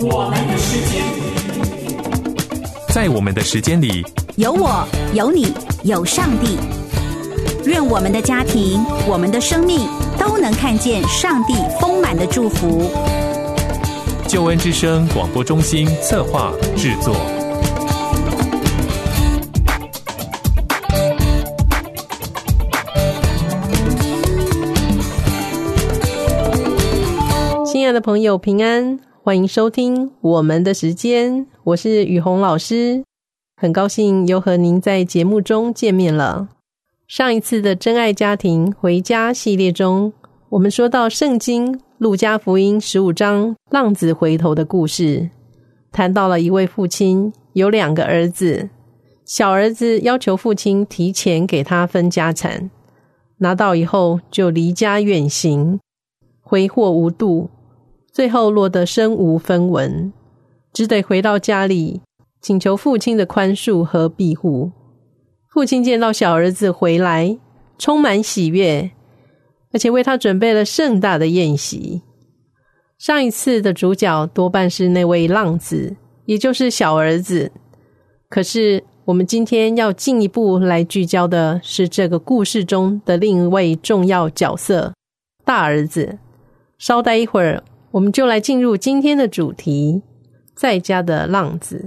我们的时间， 在我们的时间里， 有我，有你，有上帝。愿我们的家庭，我们的生命都能看见上帝丰满的祝福。 救恩之声广播中心策划制作。 亲爱的朋友，平安，欢迎收听我们的时间，我是雨红老师，很高兴又和您在节目中见面了。上一次的真爱家庭回家系列中，我们说到圣经路加福音15章浪子回头的故事，谈到了一位父亲有2个儿子，小儿子要求父亲提前给他分家产，拿到以后就离家远行，挥霍无度，最后落得身无分文，只得回到家里请求父亲的宽恕和庇护。父亲见到小儿子回来，充满喜悦，而且为他准备了盛大的宴席。上一次的主角多半是那位浪子，也就是小儿子。可是我们今天要进一步来聚焦的是这个故事中的另一位重要角色，大儿子。稍待一会儿，我们就来进入今天的主题，在家的浪子。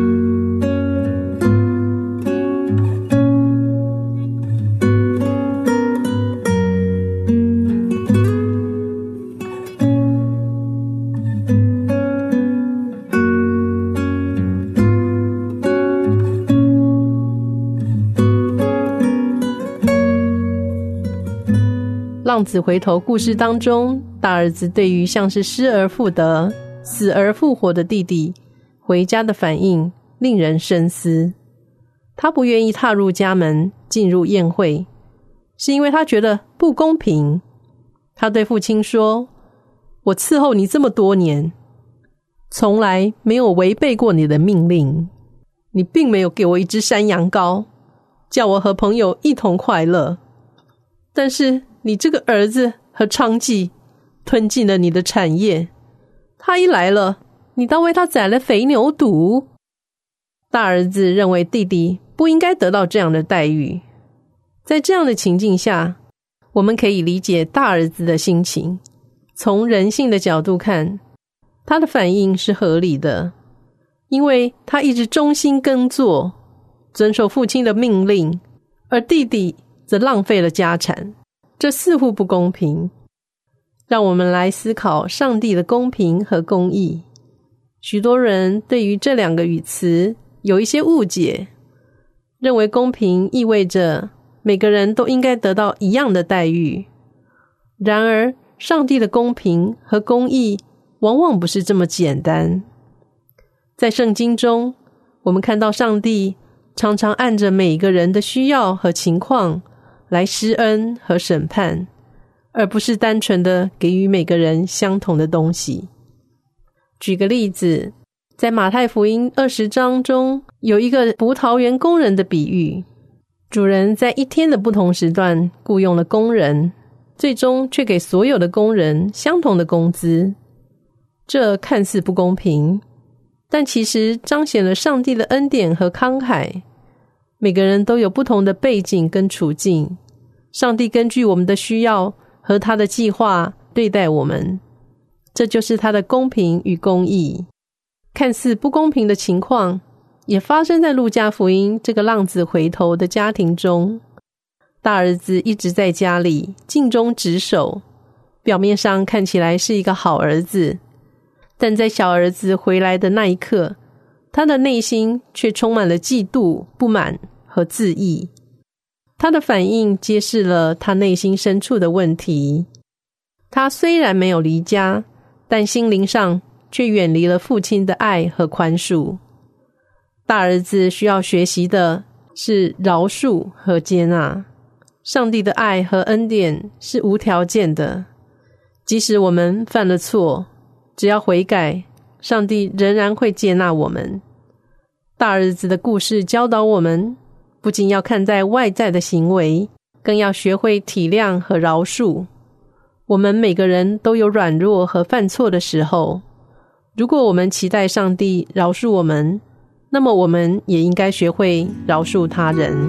浪子回头故事当中，大儿子对于像是失而复得、死而复活的弟弟回家的反应令人深思。他不愿意踏入家门进入宴会，是因为他觉得不公平。他对父亲说，我伺候你这么多年，从来没有违背过你的命令，你并没有给我一只山羊羔，叫我和朋友一同快乐，但是你这个儿子和娼妓吞进了你的产业，他一来了，你倒为他宰了肥牛犊。大儿子认为弟弟不应该得到这样的待遇。在这样的情境下，我们可以理解大儿子的心情。从人性的角度看，他的反应是合理的，因为他一直忠心耕作，遵守父亲的命令，而弟弟则浪费了家产，这似乎不公平。让我们来思考上帝的公平和公义。许多人对于这2个语词有一些误解，认为公平意味着每个人都应该得到一样的待遇。然而，上帝的公平和公义往往不是这么简单。在圣经中，我们看到上帝常常按着每一个人的需要和情况来施恩和审判，而不是单纯的给予每个人相同的东西。举个例子，在马太福音20章中，有一个葡萄园工人的比喻。主人在一天的不同时段雇用了工人，最终却给所有的工人相同的工资。这看似不公平，但其实彰显了上帝的恩典和慷慨。每个人都有不同的背景跟处境，上帝根据我们的需要和他的计划对待我们，这就是他的公平与公义。看似不公平的情况也发生在路加福音这个浪子回头的家庭中。大儿子一直在家里尽忠职守，表面上看起来是一个好儿子，但在小儿子回来的那一刻，他的内心却充满了嫉妒、不满和自义。他的反应揭示了他内心深处的问题。他虽然没有离家，但心灵上却远离了父亲的爱和宽恕。大儿子需要学习的是饶恕和接纳。上帝的爱和恩典是无条件的，即使我们犯了错，只要悔改，上帝仍然会接纳我们。大儿子的故事教导我们，不仅要看待外在的行为，更要学会体谅和饶恕。我们每个人都有软弱和犯错的时候， 如果我们期待上帝饶恕我们，那么我们也应该学会饶恕他人。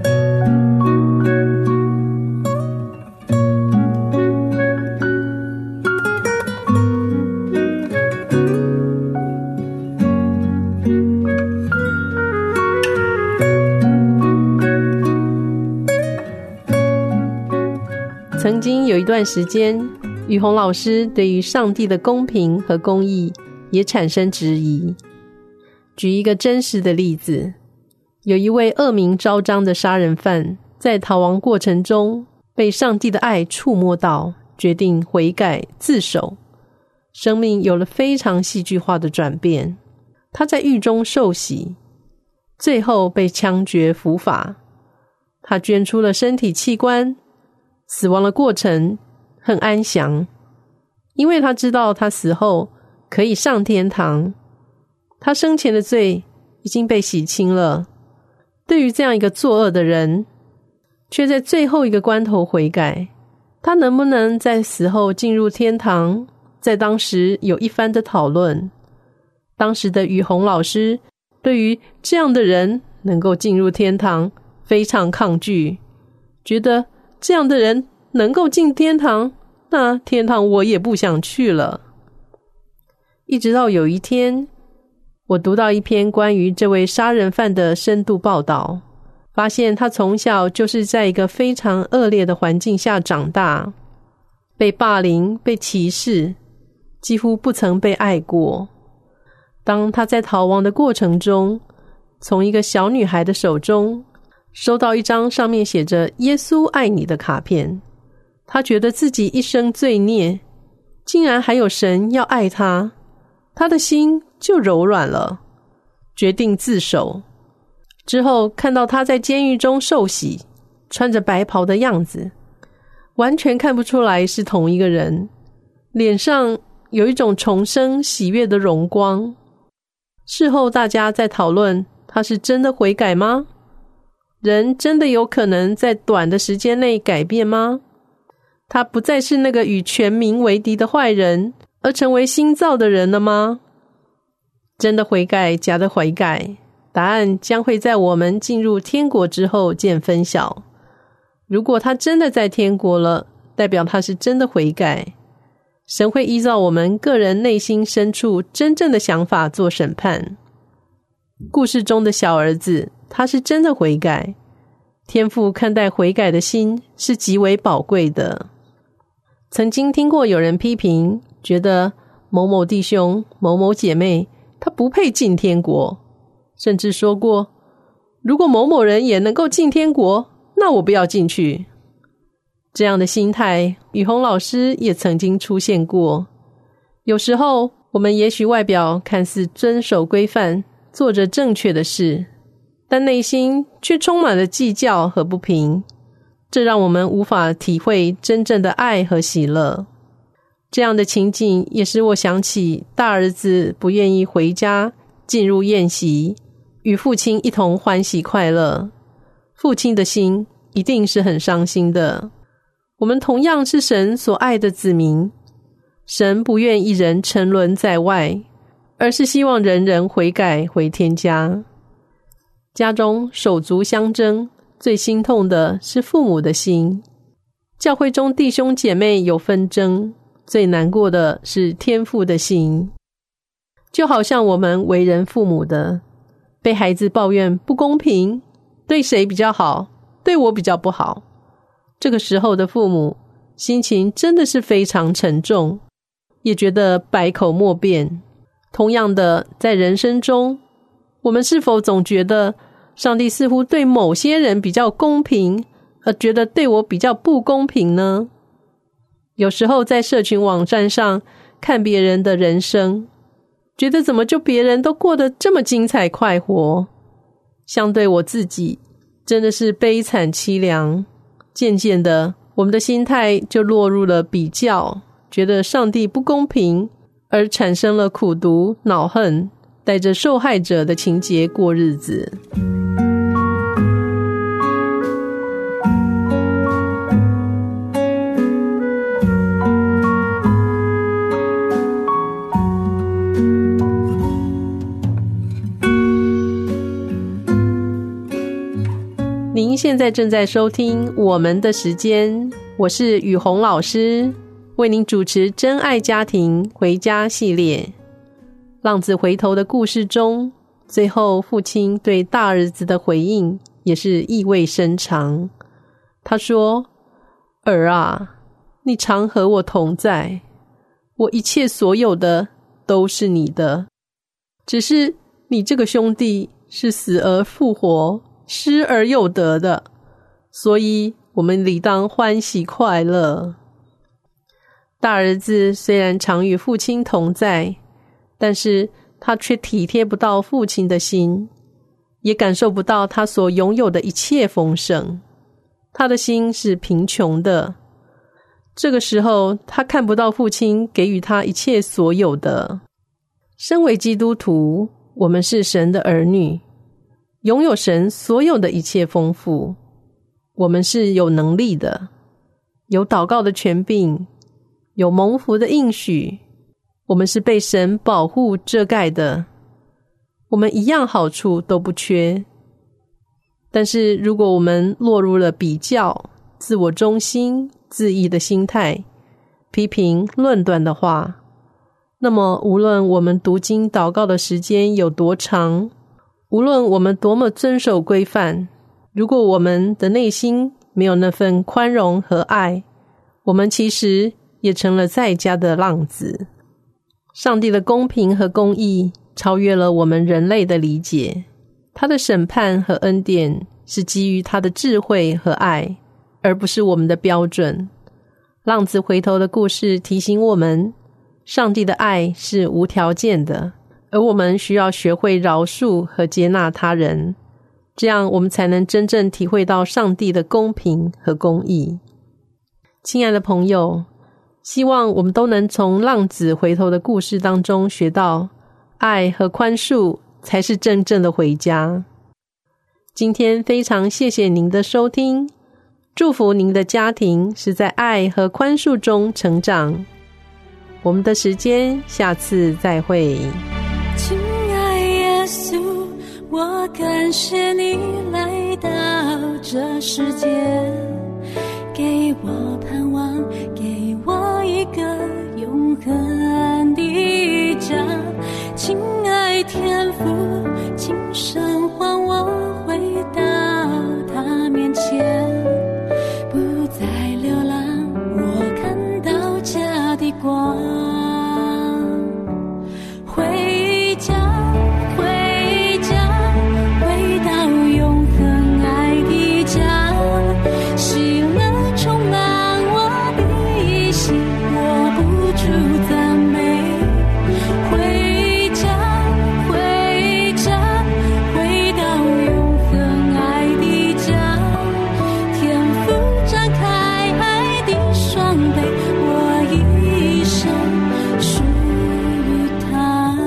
曾经有一段时间，雨虹老师对于上帝的公平和公义也产生质疑。举一个真实的例子，有一位恶名昭彰的杀人犯，在逃亡过程中被上帝的爱触摸到，决定悔改自首，生命有了非常戏剧化的转变。他在狱中受洗，最后被枪决伏法。他捐出了身体器官，死亡的过程很安详，因为他知道他死后可以上天堂，他生前的罪已经被洗清了。对于这样一个作恶的人，却在最后一个关头悔改，他能不能在死后进入天堂，在当时有一番的讨论。当时的雨虹老师对于这样的人能够进入天堂非常抗拒，觉得这样的人能够进天堂，那天堂我也不想去了。一直到有一天，我读到一篇关于这位杀人犯的深度报道，发现他从小就是在一个非常恶劣的环境下长大，被霸凌、被歧视，几乎不曾被爱过。当他在逃亡的过程中，从一个小女孩的手中收到一张上面写着耶稣爱你的卡片，他觉得自己一生罪孽，竟然还有神要爱他，他的心就柔软了，决定自首。之后看到他在监狱中受洗，穿着白袍的样子，完全看不出来是同一个人，脸上有一种重生喜悦的荣光。事后大家在讨论，他是真的悔改吗？人真的有可能在短的时间内改变吗？他不再是那个与全民为敌的坏人，而成为新造的人了吗？真的悔改，假的悔改，答案将会在我们进入天国之后见分晓。如果他真的在天国了，代表他是真的悔改，神会依照我们个人内心深处真正的想法做审判。故事中的小儿子，他是真的悔改，天父看待悔改的心是极为宝贵的。曾经听过有人批评，觉得某某弟兄、某某姐妹他不配进天国，甚至说过，如果某某人也能够进天国，那我不要进去。这样的心态，雨虹老师也曾经出现过。有时候我们也许外表看似遵守规范，做着正确的事，但内心却充满了计较和不平，这让我们无法体会真正的爱和喜乐。这样的情景也使我想起大儿子不愿意回家进入宴席，与父亲一同欢喜快乐，父亲的心一定是很伤心的。我们同样是神所爱的子民，神不愿一人沉沦在外，而是希望人人悔改回天家。家中手足相争，最心痛的是父母的心；教会中弟兄姐妹有纷争，最难过的是天父的心。就好像我们为人父母的，被孩子抱怨不公平，对谁比较好，对我比较不好，这个时候的父母心情真的是非常沉重，也觉得百口莫辩。同样的，在人生中，我们是否总觉得上帝似乎对某些人比较公平，而觉得对我比较不公平呢？有时候在社群网站上看别人的人生，觉得怎么就别人都过得这么精彩快活，相对我自己真的是悲惨凄凉。渐渐的，我们的心态就落入了比较，觉得上帝不公平，而产生了苦毒、恼恨，带着受害者的情节过日子。 您现在正在收听我们的时间，我是雨红老师，为您主持真爱家庭回家系列。浪子回头的故事中，最后父亲对大儿子的回应也是意味深长。他说：儿啊，你常和我同在，我一切所有的都是你的，只是你这个兄弟是死而复活，失而又得的，所以我们理当欢喜快乐。大儿子虽然常与父亲同在，但是他却体贴不到父亲的心，也感受不到他所拥有的一切丰盛。他的心是贫穷的，这个时候他看不到父亲给予他一切所有的。身为基督徒，我们是神的儿女，拥有神所有的一切丰富。我们是有能力的，有祷告的权柄，有蒙福的应许，我们是被神保护遮盖的，我们一样好处都不缺。但是如果我们落入了比较、自我中心、自义的心态，批评论断的话，那么无论我们读经祷告的时间有多长，无论我们多么遵守规范，如果我们的内心没有那份宽容和爱，我们其实也成了在家的浪子。上帝的公平和公义超越了我们人类的理解，他的审判和恩典是基于他的智慧和爱，而不是我们的标准。浪子回头的故事提醒我们，上帝的爱是无条件的，而我们需要学会饶恕和接纳他人，这样我们才能真正体会到上帝的公平和公义。亲爱的朋友，希望我们都能从浪子回头的故事当中学到，爱和宽恕才是真正的回家。今天非常谢谢您的收听，祝福您的家庭是在爱和宽恕中成长。我们的时间下次再会。 亲爱耶稣，我感谢你来到这世界，给我盼望，给我一个永恒的家。亲爱天父，今生还我回到他面前，不再流浪，我看到家的光。回家，回家，回到永恒爱的家，喜乐充满我的心，握不住赞美。回家，回家，回到永恒爱的家，天父展开爱的双臂，我一生属于他。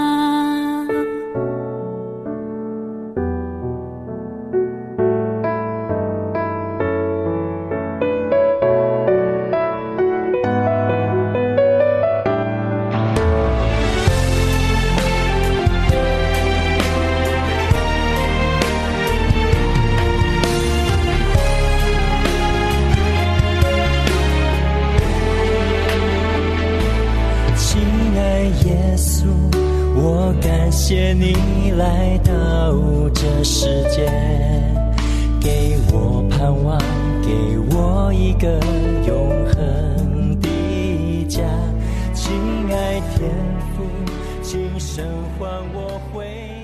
亲爱耶稣，我感谢你来到这世界，给我盼望，给我一个永恒的家。亲爱天父，今生还我回